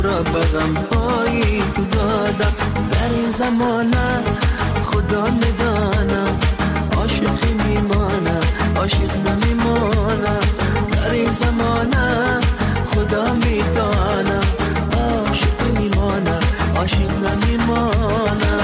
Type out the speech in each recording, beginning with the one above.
را بغم های تو دادم در این زمانه خدا میدانم عاشق میمانم عاشق نمیمانم در این زمانه خدا میدانم عاشق میمانم عاشق نمیمانم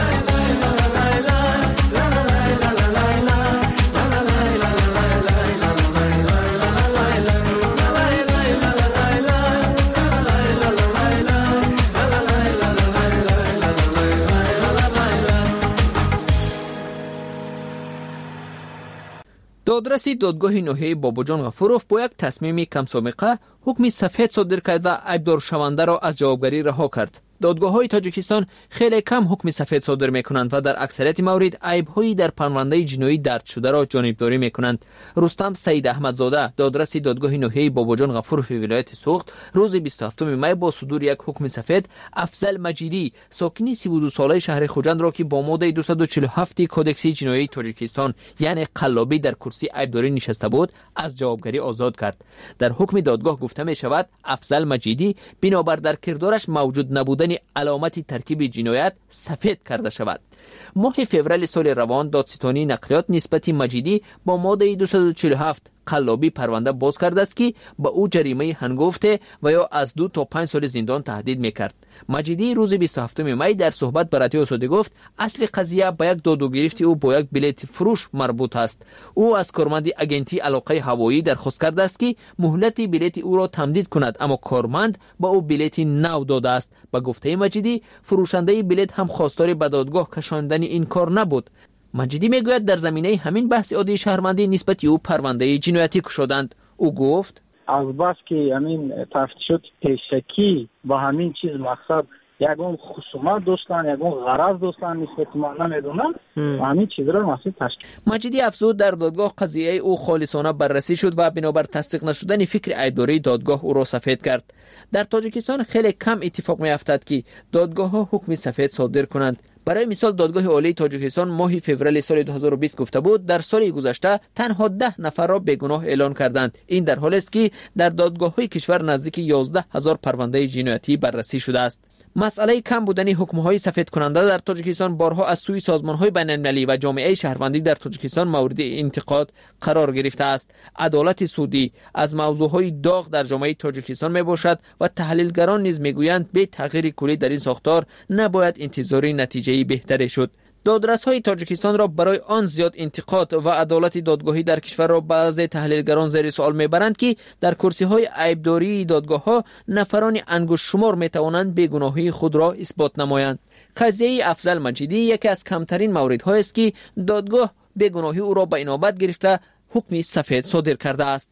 دادرسی دادگاه ناحیه باباجان غفوروف با یک تصمیم کم سابقه حکم سفید صادر کرده عیبدار شونده را از جوابگری رها کرد. دادگاه‌های تاجیکستان خیلی کم حکم سفید صادر می‌کنند و در اکثریت موارد عیب‌هایی در پرونده جنایی درج شده را جانبداری می‌کنند. رستم سید احمدزاده دادرسی دادگاه ناحیه باباجان غفوروف ولایت سوخت روز 27 می با صدور یک حکم سفید افضل مجیدی ساکنی 32 ساله شهر خوجند را که با ماده 247 کدکس جنایی تاجیکستان یعنی قلابی در کرسی عیبداری نشسته بود از جوابگری آزاد کرد. در حکم دادگاه گفته می‌شود افضل مجیدی بنابر در کردارش موجود نبودن علامتی ترکیب جنایت سفید کرده شود. ماه فوریه سال روان دادستانی نقلیات نسبت مجیدی با ماده 247 قلابی پرونده باز کرده است که به او جریمه هنگفته و یا از 2 تا 5 سال زندان تهدید میکرد. مجیدی روز 27 می در صحبت با رادیو آزادی گفت اصل قضیه به یک داد و گرفت او با یک بلیت فروش مربوط است. او از کارمند اگنتی علاقه هوایی درخواست کرده است که مهلت بلیت او را تمدید کند، اما کارمند با او بلیت نو داده است. با گفته مجیدی فروشنده بلیت هم خواستار به دادگاه کشاندن این کار نبود. مجیدی میگوید در زمینه همین بحث عادی شهروندی نسبت او پرونده جنایتی کشیدند. او گفت از بس که همین تفتیشات پیشکی با همین چیز مقصد یگون خصومت داشتن یگون غرض داشتن نسبت ما نمیدونم و همین چیز را مسئول تشکیل. مجیدی افزود در دادگاه قضیه او خالصانه بررسی شد و بنابر تصدیق نشدن فکر عیبداری دادگاه او را سفید کرد. در تاجیکستان خیلی کم اتفاق میافتد که دادگاه ها حکم سفید صادر کنند. برای مثال دادگاه عالی تاجیکستان ماه فوریه سال 2020 گفته بود در سال گذشته تنها 10 نفر را بیگناه اعلان کردند. این در حالی است که در دادگاه‌های کشور نزدیک 11000 پرونده جنایتی بررسی شده است. مسئله کم بودن حکم‌های سفید کننده در تاجیکستان بارها از سوی سازمان‌های بین‌المللی و جامعه شهروندی در تاجیکستان مورد انتقاد قرار گرفته است. عدالت سودی از موضوع‌های داغ در جامعه تاجیکستان میباشد و تحلیلگران نیز میگویند به تغییر کلی در این ساختار نباید انتظاری نتیجه بهتری شد. دادرس‌های تاجیکستان را برای آن زیاد انتقاد و عدالت دادگاهی در کشور را بعضی تحلیلگران زیر سوال میبرند که در کرسی‌های عیبداری دادگاه‌ها نفران انگشت شمار میتوانند بیگناهی خود را اثبات نمایند. قضیه افضل مجیدی یکی از کمترین موردهایی است که دادگاه بیگناهی او را به انابت گرفته حکم سفید صادر کرده است.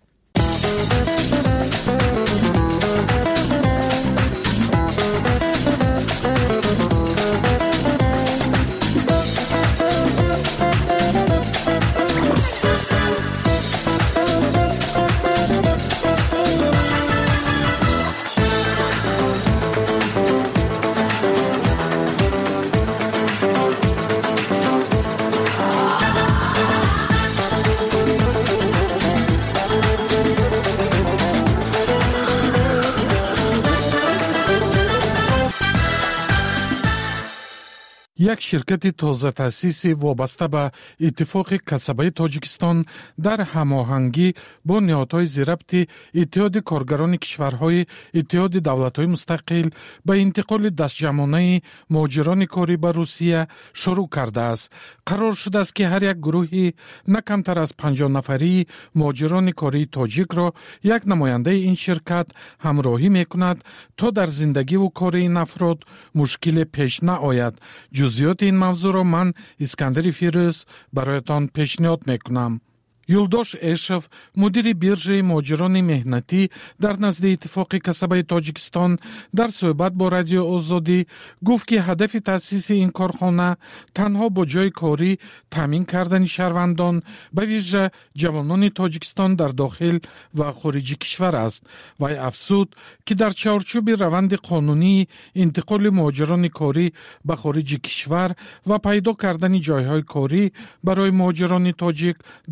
یک شرکت تازه تأسیس وابسته به اتفاق کسبه تاجیکستان در هماهنگی با نهادهای ضربط اتحاد کارگران کشورهای اتحاد دولت‌های مستقل به انتقال دستجمعانه مهاجران کاری به روسیه شروع کرده است. قرار شده است که هر یک گروهی نه کمتر از 50 نفری مهاجران کاری تاجیک را یک نماینده این شرکت همراهی می‌کند تا در زندگی و کار این افراد مشکل پیش نآید. جزئیات این موضوع را من اسکندر فیروز برایتان پیشنهاد میکنم. یلداش اشف مدیر بیرژ مهاجران مهنتی در نزد اتفاق کسبه تاجیکستان در صحبت با رادیو آزادی گفت که هدف تأسیس این کارخانه تنها با جای کاری تامین کردن شهروندان به ویژه جوانان تاجیکستان در داخل و خارج کشور است و افزود که در چارچوب روند قانونی انتقال مهاجران کاری به خارج کشور و پیدا کردن جایهای کاری برای مهاجران تاجیک در روسیه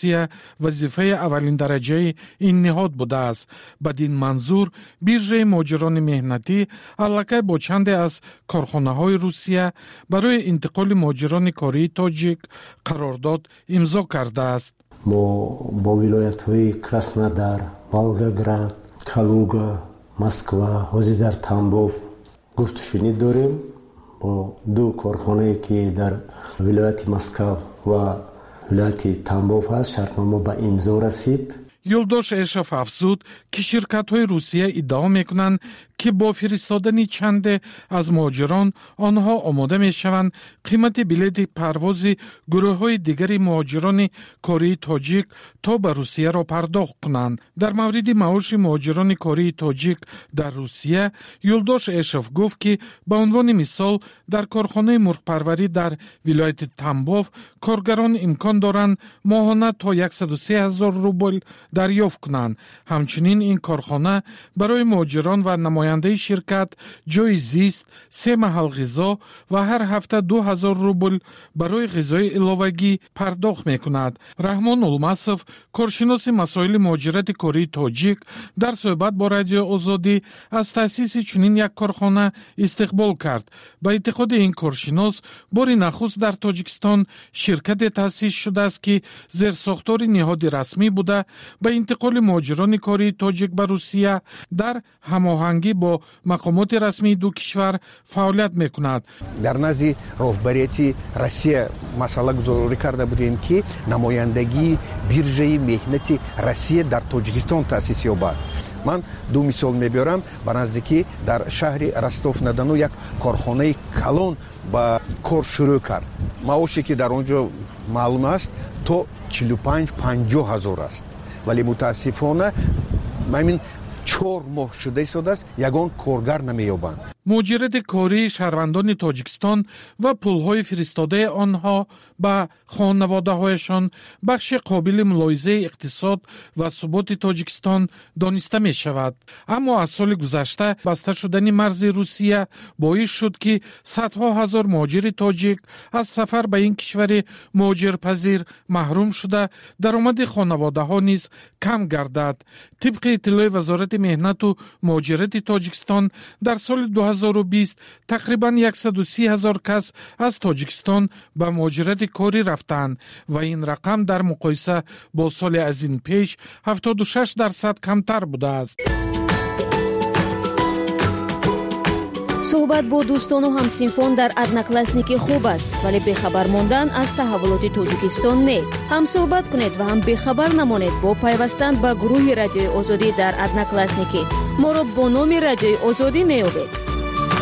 روسیه وظیفه اولین درجه این نهاد بوده است. بدین منظور بیرژه مهاجران مهنتی علاقه با چند از کارخانه‌های روسیه برای انتقال مهاجران کاری تاجیک قرارداد امضا کرده است. ما با ولایت‌های کراسنودار، والگоград، کالوگا، مسکوا، هوزیدر تامبوف گفتشنی داریم با دو کارخانه‌ای که در ولایت مسکو و ولایت تامبوف است. شرطنامه به امضا رسید. یولداش اشرف افزود که شرکت‌های روسیه ادعا می‌کنند که با فرستادن چند از مهاجران آنها آماده می‌شوند قیمت بلیط پرواز گروه‌های دیگری مهاجران کاری تاجیک تا به روسیه را پرداخت کنند. در مورد معاش مهاجران کاری تاجیک در روسیه یولداش اشرف گفت که به عنوان مثال در کارخانه مرغ‌پروری در ولایت تامبوف کارگران امکان دارند ماهانه تا 103,000 روبل دریافت کنند. همچنین این کارخانه برای مهاجران و نماینده شرکت جای زیست، 3 محل غذا و هر هفته 2,000 روبل برای غذای علاوگی پرداخت میکند. رحمان الماسов، کارشناس مسائل مهاجرت کاری تاجیک، در صحبت با رادیو آزادی از تأسیس چنین یک کارخانه استقبال کرد. به اعتقاد این کارشناس بار نخست در تاجیکستان شرکت تأسیس شده است که زیر ساختار نهاد رسمی بوده به انتقال مهاجران کاری تاجیک به روسیه در هماهنگی با مقامات رسمی دو کشور فعالیت میکند. در نزد رهبریت روسیه مسئله گذاری کرده بودیم که نمایندگی بیرژه مهنتی روسیه در تاجیکستان تأسیس یابد. من دو مثال میبرم. به نزدیکی در شهر رستوف-на-Дону یک کارخانه کلان با کار شروع کرد. معاشی که در آنجا معلوم است تا 45-50 هزار است، ولی متاسفانه همین 4 ماه شده است یگان کارگر نمییابند. مهاجرت کاری شهروندان تاجیکستان و پولهای فرستاده آنها به خانواده‌هایشان بخش قابل ملاحظه اقتصاد و ثبات تاجیکستان دانسته می شود. اما از سال گذشته بسته شدن مرز روسیه باعث شد که صدها هزار مهاجر تاجیک از سفر به این کشور مهاجرپذیر محروم شده درآمد خانواده‌ها نیز کم گردد. طبق اطلاع وزارت مهنت و مهاجرت تاجیکستان در سال 2020 تقریباً 130,000 کس از تاجیکستان به مهاجرت کاری رفتند و این رقم در مقایسه با سال از این پیش 76% کمتر بوده است. صحبت با دوستان و همسینفان در ادناکلاسنیکی خوب است، ولی بخبر ماندن از تحولات تاجیکستان نه. هم صحبت کنید و هم بخبر نمانید با پیوستن به گروه رادیوی آزادی در ادناکلاسنیکی. ما را با نام رادیوی آزادی می‌یابید.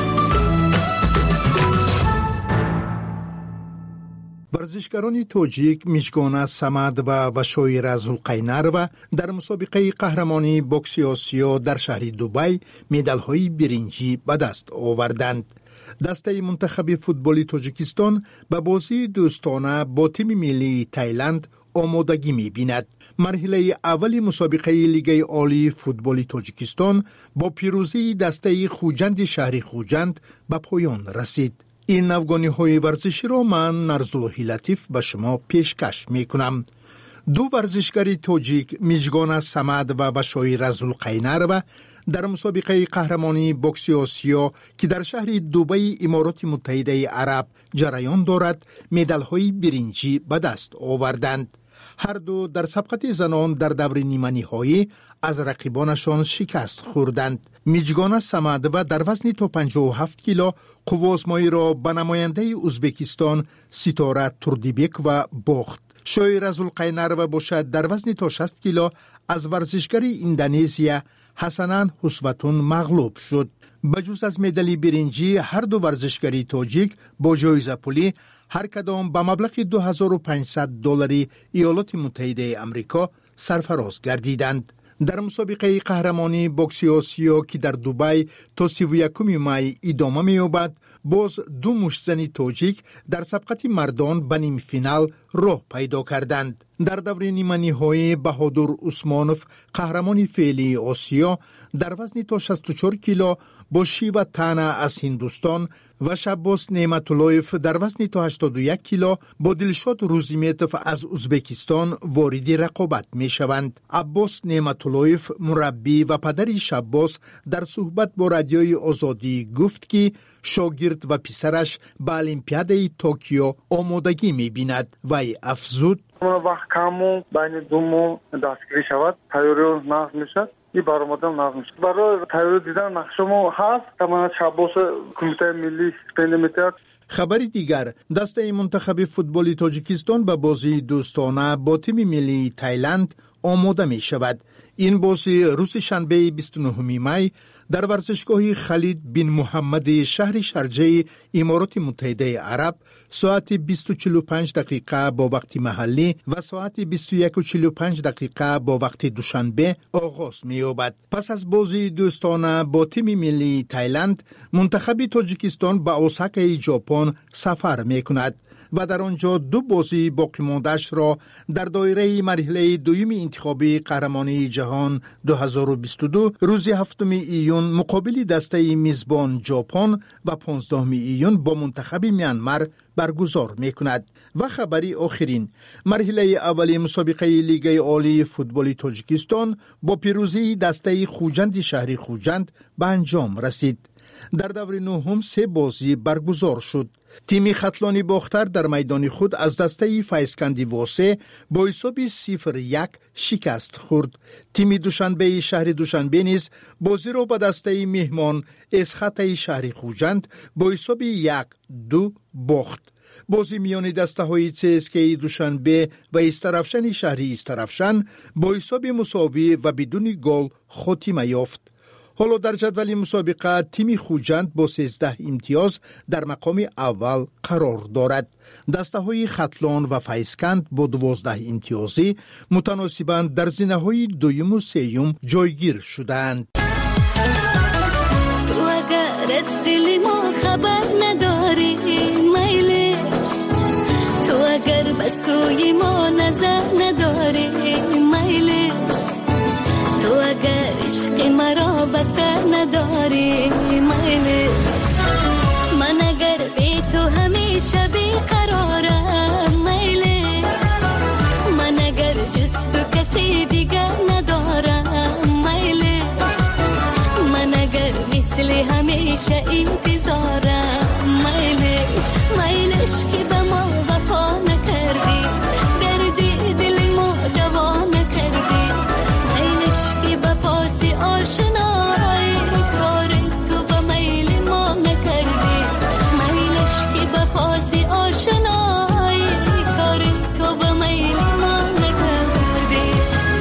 ورزشکاران تاجیک میجگان سمد و وشایر زوالقینرو در مسابقه قهرمانی بوکس آسیا در شهر دبی مدال‌های برنجی به دست آوردند. دسته منتخب فوتبال تاجیکستان به بازی دوستانه با تیم ملی تایلند آمادگی می‌بیند. مرحله اول مسابقه لیگ عالی فوتبال تاجیکستان با پیروزی دسته خوجند شهر خوجند به پایان رسید. این افغانی ورزشی را من نرزاللهی لطیف به شما پیشکش می کنم. دو ورزشکار تاجیک میجگان سمد و وشایر زوالقینرو در مسابقه قهرمانی بوکس آسیا که در شهر دبی امارات متحده عرب جریان دارد مدال‌های برنجی به دست آوردند. هر دو در سبقت زنان در دور نیمه نهایی از رقیبانشان شکست خوردند. میجگان سمدوه در وزن تا 57 کیلو قوازمایی را به نماینده ازبکستان ستاره توردیبک و باخت. شایر زوالقینرو باشد در وزن تا 60 کیلو از ورزشگر اندونزیا حسنان حسوتون مغلوب شد. بجز از مدال برنجی هر دو ورزشکاری تاجیک با جایزه پولی هر کدام به مبلغ $2,500 ایالات متحده آمریکا سرفراز گردیدند. در مسابقه قهرمانی بوکس آسیا که در دبی تا 31 می ادامه می‌یابد، باز دو مشتزن تاجیک در سبقت مردان به نیم فینال راه پیدا کردند. در دور نیمه نهایی بهادر عثمانوف قهرمان فعلی آسیا در وزن تا 64 کیلو با شیوا تانا از هندوستان و شباس نعمتاللهیف در وزن تا 81 کیلو با دلشاد روزیمیتوف از ازبکستان وارد رقابت می شوند. عباس نعمتاللهیف مربی و پدری شباس در صحبت با رادیوی آزادی گفت که شاگرد و پسرش به المپیادای توکیو آمادگی می بیند و افزود وقت کمو بین دومو دستگیری شود تیاری نقض می شد این برآمدن نقض می شد برای تیاری دیدن نقشمو هست تمام شباس کمیته ملی استیپندیات. خبری دیگر دسته منتخب فوتبال تاجیکستان به بازی دوستانه با تیم ملی تایلند آماده می شود. این بازی روز شنبه 29 می در ورزشگاه خالد بن محمد شهر شارجه امارات متحده عرب ساعت 20:45 دقیقه با وقت محلی و ساعت 21:45 دقیقه با وقت دوشنبه آغاز می‌یابد. پس از بازی دوستانه با تیم ملی تایلند، منتخب تاجیکستان به اوساکای ژاپن سفر می‌کند و در آنجا دو بازی باقی مانده‌اش را در دایره مرحله دوم انتخابی قهرمانی جهان 2022 روز 7 ایون مقابل دسته میزبان ژاپن و 15 ایون با منتخب میانمار برگزار می‌کند. و خبری آخرین، مرحله اولی مسابقه لیگ عالی فوتبال تاجیکستان با پیروزی دسته خوجند شهری خوجند به انجام رسید. در دور نهم 3 بازی برگزار شد. تیم خطلانی باختر در میدان خود از دسته فیضکندی واسه با حساب 0-1 شکست خورد. تیم دوشنبه شهر دوشنبه نیز بازی را با دسته مهمان اسخط شهر خوجند با حساب 1-2 باخت. بازی میان دسته های CSKA دوشنبه و استرافشن شهری استرافشن با حساب مساوی و بدون گل خاتمه یافت. حالا در جدول مسابقه تیم خوجند با 13 امتیاز در مقام اول قرار دارد. دسته های خطلان و فیضکند با 12 امتیازی متناسباً در زینه های دوم و سوم جایگیر شدند. تو اگر از دل ما خبر نداری میلی، تو اگر به سوی ما نظر نداری میلی، تو اگر عشق مرا بسر نداری میلی، من اگر بی تو همیشه بیقرارم میلی، من اگر جز تو کسی دیگر ندارم میلی، من اگر مثل همیشه انتظارم میلیش، میلیش که به ما وفا نکردی، دردی دل ما دوا نکردی، میلیش که به پاس آشنایی کار تو به میل ما نکردی، میلیش که به پاس آشنایی کار تو به میل ما نکردی.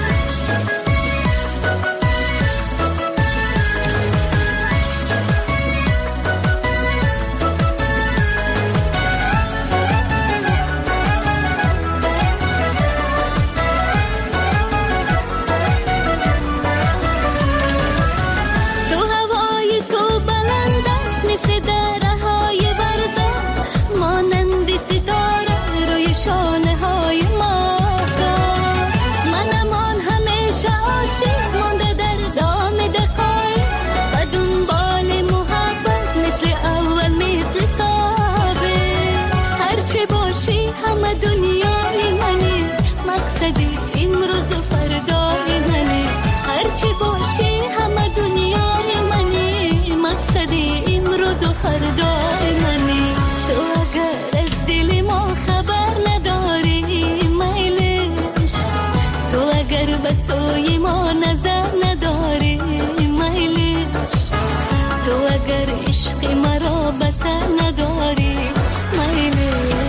تو هوای تو بلند است مثل درهای برزه، مانند ستاره روی شانه های ماهتاب، منمان همیشه عاشق مانده در دام دقایق و دنبال محبت مثل اول مثل سابق، هرچه باشی همه دنیای منی، مقصدی امروز و فردای منی، هرچی باشی همه دنیای منی، مقصدی امروز و فردای منی، تو اگر از دل ما خبر نداری میلیش، تو اگر به سوی ما نظر نداری میلیش، تو اگر عشق مرا بسر نداری میلیش.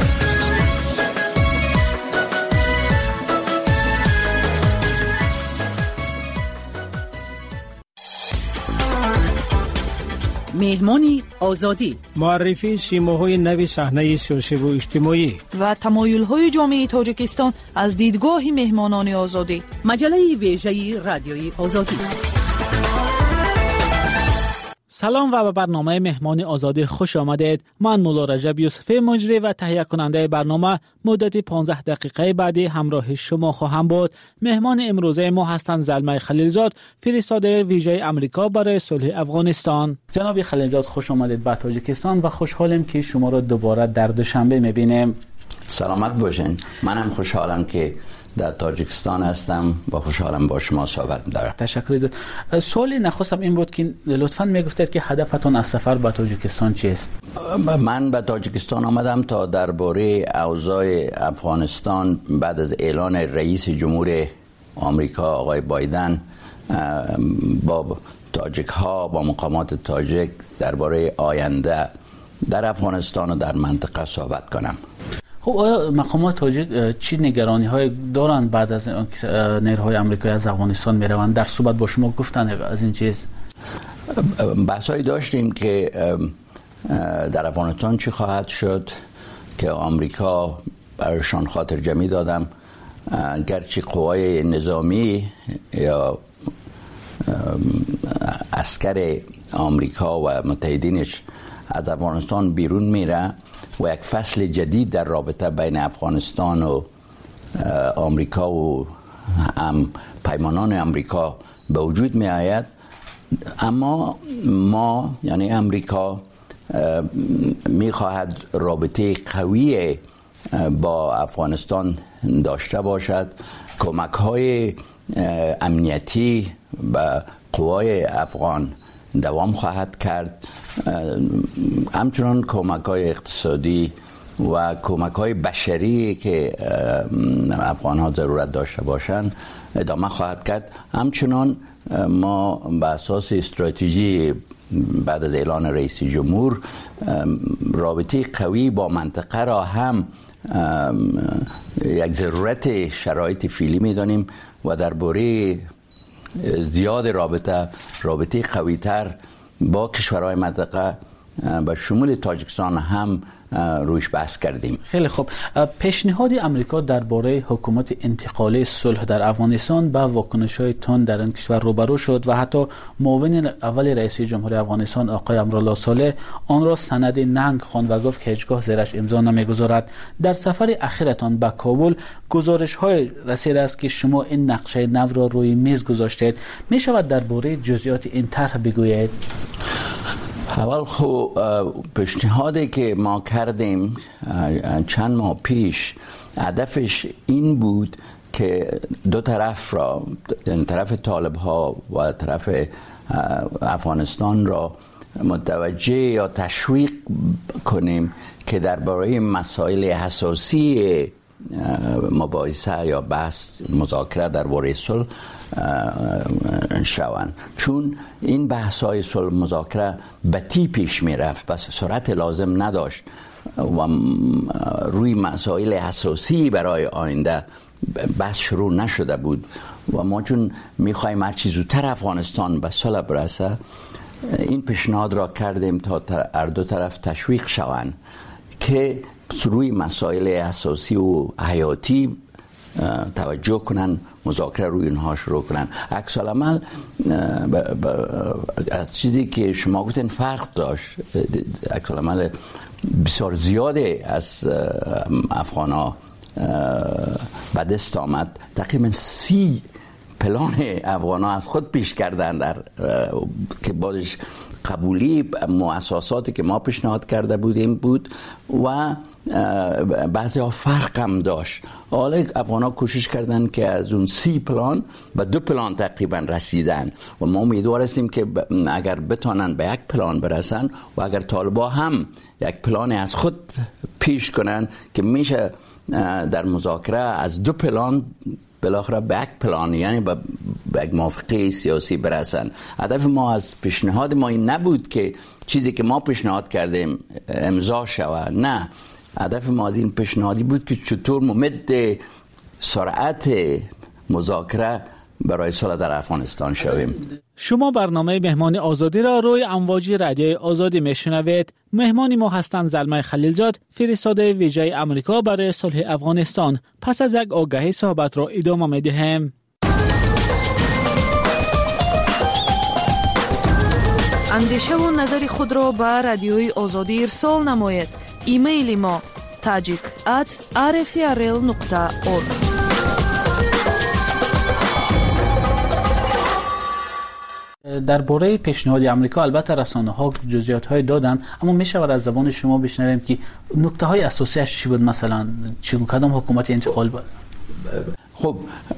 مهمانی آزادی، معرفی سیماهای نوی صحنه سیاسی و اجتماعی و تمایل‌های جامعه تاجیکستان از دیدگاه مهمانان آزادی. مجله ویژه رادیوی آزادی. سلام و به برنامه مهمان آزادی خوش آمدید. من مولا رجب یوسفی مجری و تهیه کننده برنامه مدت 15 دقیقه بعدی همراه شما خواهم بود. مهمان امروزه ما هستند زلمه خلیلزاد، فرستاده ویژه امریکا برای صلح افغانستان. جناب خلیلزاد خوش آمدید به تاجیکستان و خوشحالم که شما را دوباره در دوشنبه میبینیم. سلامت باشین. منم خوشحالم که در تاجیکستان هستم و خوشحالم با شما صحبت دارم. تشکر عزیز. سوالی نخستم این بود که لطفاً میگفتید که هدفتون از سفر به تاجیکستان چیست؟ من به تاجیکستان آمدم تا درباره اوضاع افغانستان بعد از اعلان رئیس جمهور آمریکا آقای بایدن با تاجیک ها، با مقامات تاجیک درباره آینده در افغانستان و در منطقه صحبت کنم. خب آیا مقامات تاجیک چی نگرانی های دارند بعد از نیروهای آمریکایی از افغانستان میروند؟ در صحبت با شما گفتن از این چیز؟ بحثایی داشتیم که در افغانستان چی خواهد شد که آمریکا برایشان خاطر جمعی دادم، گرچه قوای نظامی یا عسکر آمریکا و متحدینش از افغانستان بیرون میره و یک فصل جدید در رابطه بین افغانستان و آمریکا و پیمانان آمریکا به وجود می آید. اما ما یعنی آمریکا می خواهد رابطه قوی با افغانستان داشته باشد، کمک های امنیتی به قوای افغان دوام خواهد کرد، همچنان کمک های اقتصادی و کمک های بشری که افغان ها ضرورت داشته باشند ادامه خواهد کرد. همچنان ما به اساس استراتژی بعد از اعلان رئیس جمهور رابطه قوی با منطقه را هم یک ضرورت شرایط فعلی می‌دانیم و درباره ازدیاد رابطه قوی‌تر با کشورهای منطقه به شمول تاجیکستان هم رویش بحث کردیم. خیلی خوب. پیشنهاد آمریکا درباره حکومت انتقالی صلح در افغانستان با واکنش‌های تند در این کشور روبرو شد و حتی معاون اول رئیس جمهور افغانستان آقای امرالله صالح آن را سند ننگ خواند و گفت که هیچگاه زیرش امضا نمی‌گذارد. در سفر اخیرتان به کابل گزارش‌های رسیده است که شما این نقشه نو را روی میز گذاشتید. می‌شود درباره جزئیات این طرح بگویید؟ اول خب پیشنهادی که ما کردیم چند ماه پیش هدفش این بود که دو طرف را، یعنی طرف طالب ها و طرف افغانستان را متوجه یا تشویق کنیم که درباره مسائل حساسی مباحثه یا بحث مذاکره درباره صلح شوند، چون این بحث‌های صلح مذاکره بطی پیش می‌رفت، بس سرعت لازم نداشت و روی مسائل حساسی برای آینده بحث شروع نشده بود و ما چون می‌خوایم هر چیز زودتر افغانستان به صلح برسه این پیشنهاد را کردیم تا هر دو طرف تشویق شوند که روی مسائل حساسی و حیاتی توجه کنن، مذاکره روی اینها شروع کنن. عکس العمل از چیزی که شما گفتین فرق داشت. عکس العمل بسیار زیاده از افغانا به دست آمد. تقریبا 30 پلان افغانا از خود پیش کردن در که بعدش قبولی مؤسساتی که ما پیشنهاد کرده بودیم بود و بعضی ها فرق هم داشت. حالا افغانا کوشش کردن که از اون 30 پلان به 2 پلان تقریبا رسیدن و ما امیدوار هستیم که اگر بتونن به 1 پلان برسن و اگر طالبا هم 1 پلان از خود پیش کنن که میشه در مذاکره از 2 پلان بالاخره به 1 پلان یعنی به یک موافقه سیاسی برسن. هدف ما از پیشنهاد ما این نبود که چیزی که ما پیشنهاد کردیم امضا شود، نه، هدف ما از این پیشنهادی بود که چطور ممد سرعت مذاکره برای صلح در افغانستان شویم. شما برنامه مهمان آزادی را روی امواج رادیوی آزادی میشنوید. مهمان ما هستند زلمه خلیلزاد، فرستاده ویژه آمریکا برای صلح افغانستان. پس از یک آگهی صحبت را ادامه میدهیم. اندیشه و نظر خود را به رادیوی آزادی ارسال نماید. ایمیل ما tajik@rfrl.org. درباره پیشنهاد آمریکا البته رسانه‌ها جزئیات‌های دادن، اما می‌شود از زبان شما بشنویم که نکته‌های اساسیش چی بود؟ مثلا کدام حکومت انتقال بود؟ خب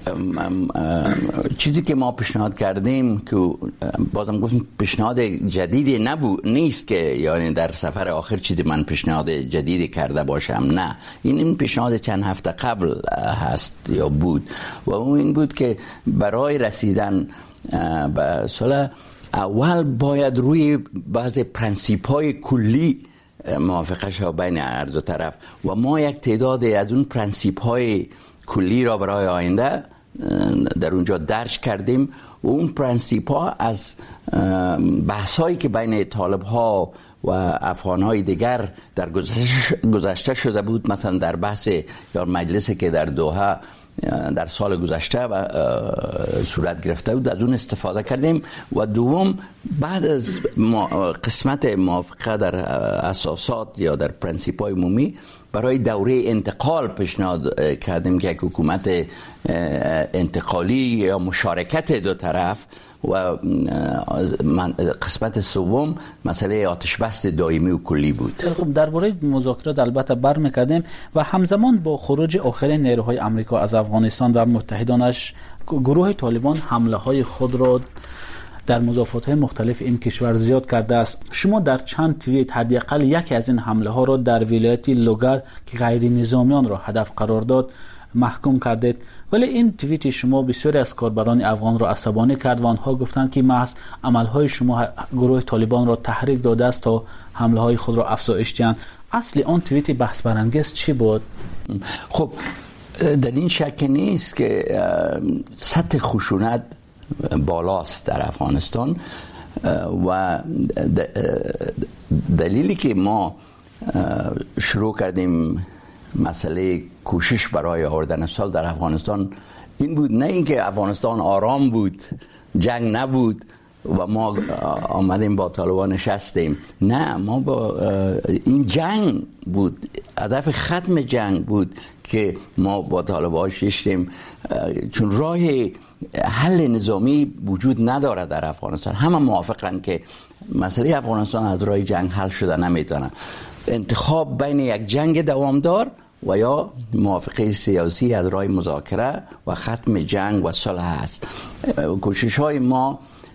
چیزی که ما پیشنهاد کردیم که بازم گفتم پیشنهاد جدیدی نیست که یعنی در سفر آخر چیزی من پیشنهاد جدیدی کرده باشم، نه، این پیشنهاد چند هفته قبل هست یا بود و اون این بود که برای رسیدن به صلح اول باید روی بعض پرنسیپ‌های کلی موافقه شود بین هر دو طرف و ما یک تعدادی از اون پرنسیپ‌های کلی را برای آینده در اونجا درج کردیم و اون پرنسیپ‌ها از بحث‌هایی که بین طالب‌ها و افغان‌های دیگر در گذشته شده بود، مثلا در بحث یا مجلسی که در دوحه در سال گذشته صورت گرفته بود، از اون استفاده کردیم و دوم بعد از قسمت موافقه در اساسات یا در پرنسیپ‌های عمومی برای دوره انتقال پیشنهاد کردیم که یک حکومت انتقالی یا مشارکت دو طرف و قسمت سوم مسئله آتش بس دائمی و کلی بود. خب درباره مذاکرات البته برمی‌گردیم و همزمان با خروج آخرین نیروهای آمریکا از افغانستان و متحدانش گروه طالبان حمله‌های خود را در مضافات‌های مختلف این کشور زیاد کرده است. شما در چند توییت حداقل یکی از این حمله‌ها را در ولایت لوگر که غیر نظامیان را هدف قرار داد محکوم کردید، ولی این توییت شما بسیاری از کاربران افغان را عصبانی کرد و آنها گفتند که محض عملهای شما گروه طالبان را تحریک داده است تا حمله‌های خود را افزایش دهند. اصل آن توییت بحث برانگیز چی بود؟ خب در این شک نیست که سطح خشونت بالاست در افغانستان و دلیلی که ما شروع کردیم مسئله کوشش برای آوردن صلح در افغانستان این بود، نه اینکه افغانستان آرام بود، جنگ نبود و ما آمدیم با طالبان نشستیم، نه، ما با این جنگ بود، هدف ختم جنگ بود که ما با طالبان ششتیم، چون راه حل نظامی وجود نداره در افغانستان. همه موافقن که مسئله افغانستان از راه جنگ حل شده نمیتونه. انتخاب بین یک جنگ دوامدار و یا موافقه سیاسی از راه مذاکره و ختم جنگ و صلح است. کوشش های ما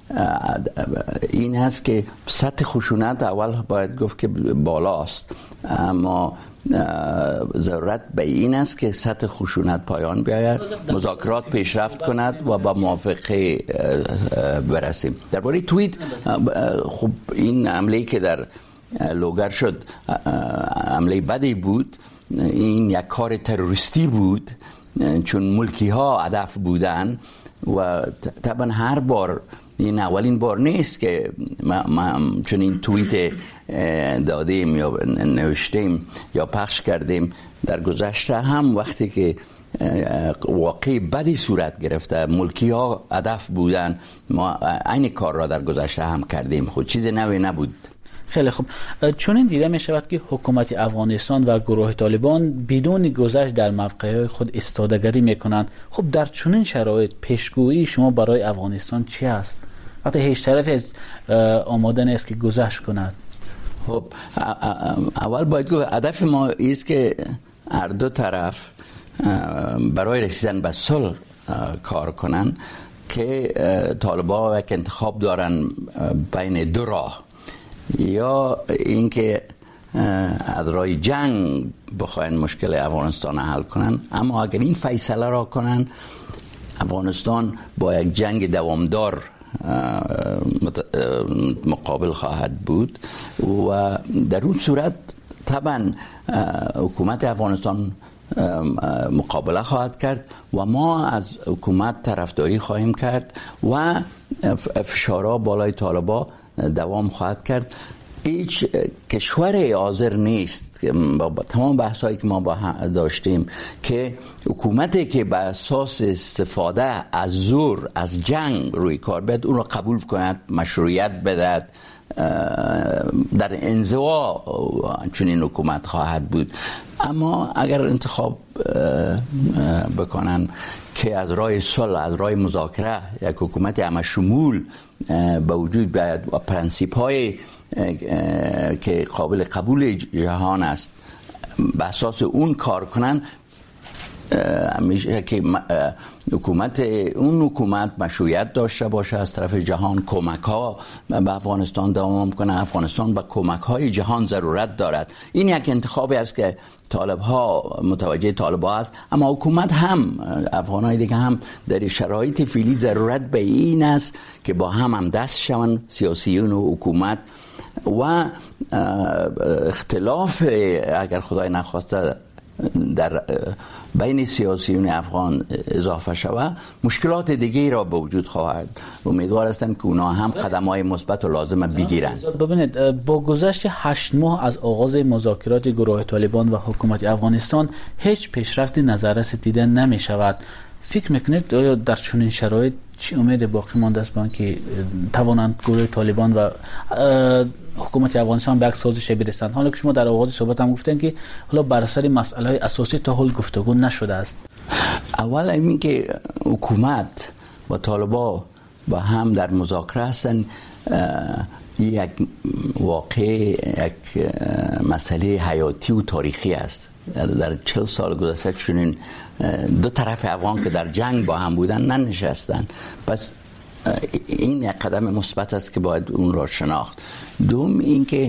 این هست که سطح خشونت اول باید گفت که بالاست، اما ضرورت به این است که سطح خشونت پایان بیاید، مذاکرات پیشرفت کند و با موافقه برسیم. درباره توییت، خب این حمله که در لوگر شد حمله بدی بود، این یک کار تروریستی بود چون ملکی ها هدف بودن و طبعا هر بار این اولین بار نیست که ما چون این توییت دادیم یا نوشتیم یا پخش کردیم. در گذشته هم وقتی که واقعی بدی صورت گرفته، ملکی ها هدف بودن، ما این کار را در گذشته هم کردیم، خود چیز نوی نبود. خیلی خوب. چون این دیده می شود که حکومت افغانستان و گروه طالبان بدون گذشت در موقعهای خود استادگری می کنند. خب در چنین شرایط پیشگویی شما برای افغانستان چی است؟ وقتی هیچ طرف از آماده نیست که گذشت کند. خب اول باید گفت هدف ما است که هر دو طرف برای رسیدن به صلح کار کنن که طالبان یک انتخاب دارن بین دو راه، یا اینکه از راه جنگ بخواین مشکل افغانستان حل کنن، اما اگر این فیصله را کنن افغانستان با یک جنگ دوامدار مقابل خواهد بود و در اون صورت طبعا حکومت افغانستان مقابله خواهد کرد و ما از حکومت طرفداری خواهیم کرد و فشارها بالای طالبان دوام خواهد کرد. هیچ کشور حاضر نیست که با تمام بحثایی که ما داشتیم که حکومتی که به اساس استفاده از زور از جنگ روی کار بیاد اون رو قبول کند، مشروعیت بدهد در انزوا چنین حکومت خواهد بود. اما اگر انتخاب بکنن که از راه صلح، از راه مذاکره یک حکومت همه شمول به وجود بیاید و پرنسیپ های که قابل قبول جهان است به اساس اون کار کنن، میشه که حکومت مشروعیت داشته باشه از طرف جهان، کمک ها به افغانستان دوام کنه. افغانستان به کمک های جهان ضرورت دارد. این یک انتخابی است که طالب ها متوجه طالب ها است، اما حکومت هم، افغان های دیگه هم در شرایط فعلی ضرورت به این است که با هم دست شوند، سیاسیون و حکومت، و اختلاف اگر خدای نخواسته در بین سیاسیون افغان اضافه شود، مشکلات دیگه را به وجود خواهد. امیدوار هستم که اونا هم قدم‌های مثبت و لازم بگیرن. ببینید، با گذشت 8 ماه از آغاز مذاکرات گروه طالبان و حکومت افغانستان هیچ پیشرفتی نظررس دیده نمی شود. فکر میکنید آیا در چنین شرایط چی امید باقی مانده است با که توانند گروه طالبان و حکومت افغانستان به یک سازش برسند؟ حالا که شما در آغاز صحبت هم گفتن که حالا بر سر مسائل اساسی تا حال گفتگو نشده است. اول این که حکومت و طالبان با هم در مذاکره هستند، یک واقع یک مسئله حیاتی و تاریخی است. در 40 سال گذشته چنین دو طرف افغان که در جنگ با هم بودن ننشستن. پس این یک قدم مثبت است که باید اون را شناخت. دوم این که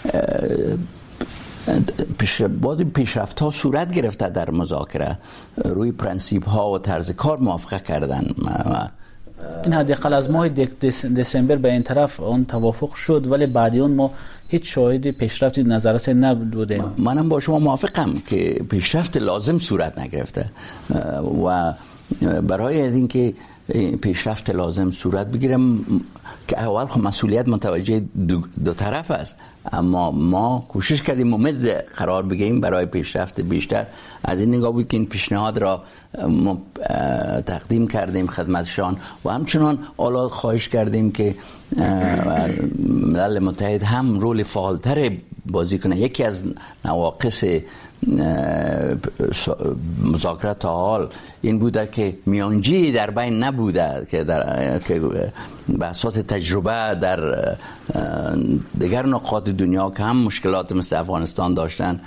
پیشرفت ها صورت گرفته در مذاکره، روی پرنسیپ ها و طرز کار موافقه کردن. این حداقل از ماه دسامبر به این طرف اون توافق شد، ولی بعد اون ما هیچ شاهد پیشرفتی نظررس نبودیم. منم با شما موافقم که پیشرفت لازم صورت نگرفته و برای اینکه پیشرفت لازم صورت بگیرم که اول خب مسئولیت متوجه دو طرف است، اما ما کوشش کردیم امید قرار بگیریم برای پیشرفت بیشتر. از این نگاه بود که این پیشنهاد را ما تقدیم کردیم خدمتشان و همچنان اولاد خواهش کردیم که ملل متحد هم رول فعالتر بازی کنه. یکی از نواقص مذاکرات حال این بوده که میانجی در بین نبوده که به اساس تجربه در دیگر نقاط دنیا که هم مشکلات مثل افغانستان داشتن،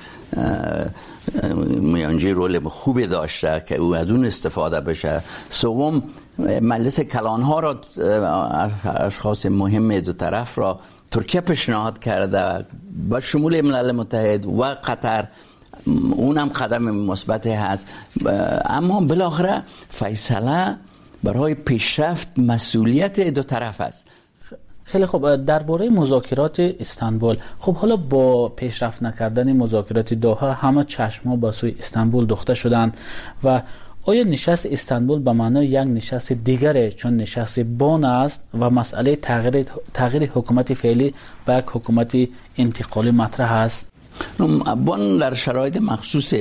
میانجی رول خوبی داشته که او از اون استفاده بشه. سوم، مجلس کلانها را، اشخاص مهم دو طرف را ترکیه پیشنهاد کرده با شمول ملل متحد و قطر، اونم قدم مثبتی هست. اما بالاخره فیصله برای پیشرفت مسئولیت دو طرف است. خیلی خوب، درباره مذاکرات استانبول، خب حالا با پیشرفت نکردن مذاکرات دوحه همه چشم‌ها به سوی استانبول دوخته شدند و آیا نشست استانبول به معنای یک نشست دیگره چون نشست بن است و مسئله تغییر حکومت فعلی به یک حکومت انتقالی مطرح است؟ بن در شرایط مخصوص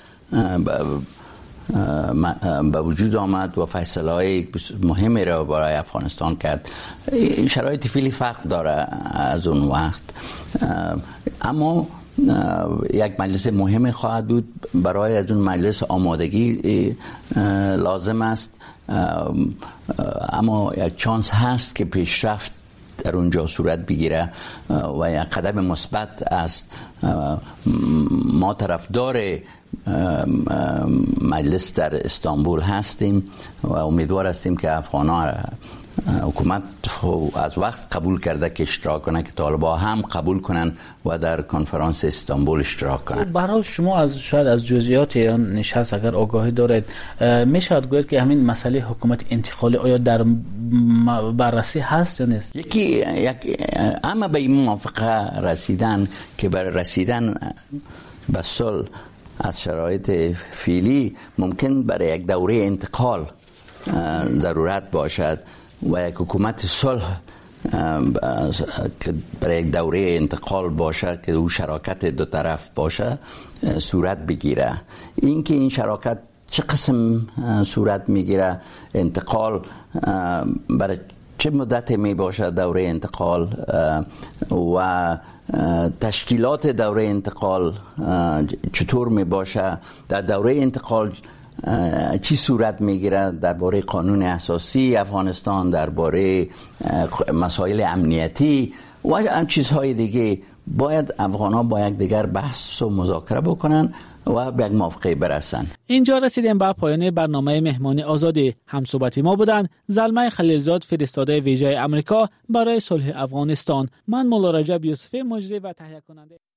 به وجود آمد و فیصله‌های مهمی را برای افغانستان کرد. شرایط فعلی فرق داره از اون وقت، اما یک مجلس مهم خواهد بود. برای از اون مجلس آمادگی لازم است، اما یک چانس هست که پیشرفت در اونجا صورت بگیره و یک قدم مثبت است. ما طرفدار مجلس در استانبول هستیم و امیدوار هستیم که افغان‌ها حکومت از وقت قبول کرده که اشتراک کنه که طالبان هم قبول کنن و در کنفرانس استانبول اشتراک کنن. برای شما شاید از جزئیات این نشست اگر آگاهی دارید، میشه گفت که همین مسئله حکومت انتقالی آیا در بررسی هست یا نیست؟ اما به این موافقه رسیدن که برای رسیدن به صلح از شرایط فعلی ممکن برای یک دوره انتقال ضرورت باشد و یک حکومت صلح که برای یک دوره انتقال باشه که او شراکت دو طرف باشه صورت بگیره. این که این شراکت چه قسم صورت میگیره، انتقال برای چه مدت می باشد دوره انتقال و تشکیلات دوره انتقال چطور می باشه، در دوره انتقال چی صورت میگیره درباره قانون اساسی افغانستان، درباره مسائل امنیتی و چیزهای دیگه. باید افغان‌ها با یک دیگر بحث و مذاکره بکنن و به یک موافقه برسن. اینجا رسیدیم به پایان برنامه مهمانی آزادی. همصحبت ما بودند زلمه خلیلزاد، فرستاده ویژه امریکا برای صلح افغانستان. من مولا رجب یوسفی، مجری و تهیه کننده